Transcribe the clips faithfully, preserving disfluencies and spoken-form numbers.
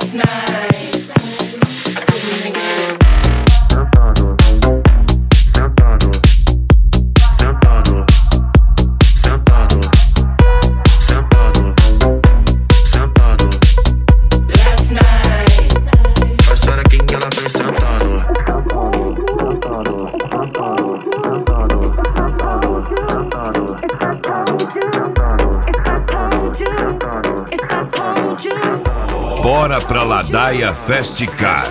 Bora pra Ladaia Festicar.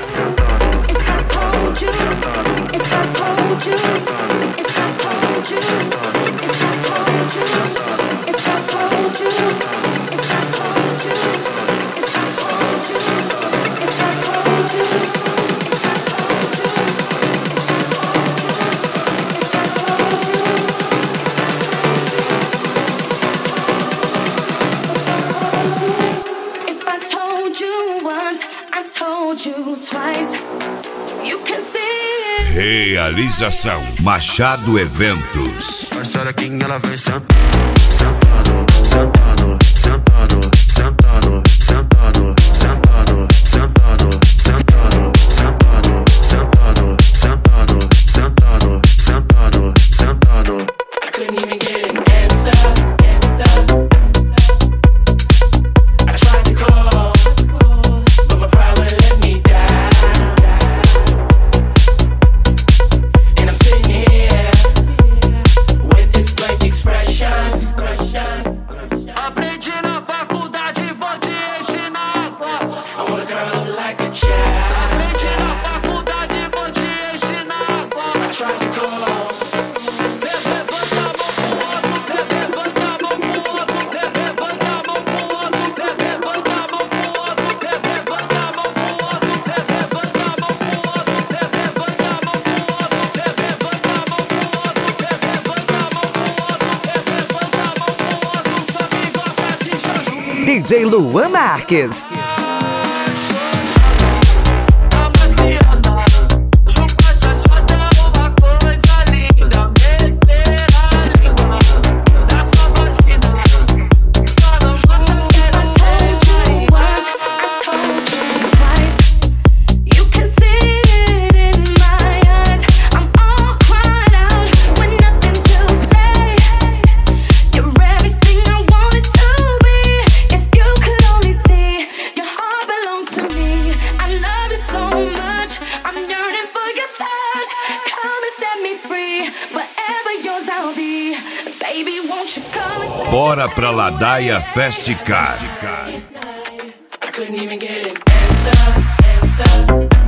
Realização Machado Eventos. Olha quem ela vem sentando, sentando, sentando, sentando, sentando, sentando, sentando, sentando, sentando, sentando, sentando, sentando, sentando, sentando, sentando. I couldn't even get an answer, answer. I tried to call, but my pride wouldn't let me down. And I'm sitting here with this blank expression. Aprendi na faculdade, vou te ensinar. I wanna curl up like a child. Aprendi na faculdade, vou te ensinar. I tried to call. Levanta a mão pro outro, levanta a mão pro outro, levanta a mão pro outro, levanta a mão pro outro, levanta a mão pro outro, levanta a mão pro outro, levanta a mão pro outro, levanta a mão pro outro, levanta a mão pro outro, levanta a mão pro outro, só quem gosta de jaju. D J Luan Marques. Bora pra Ladaia Festicar. I couldn't even get an answer, answer.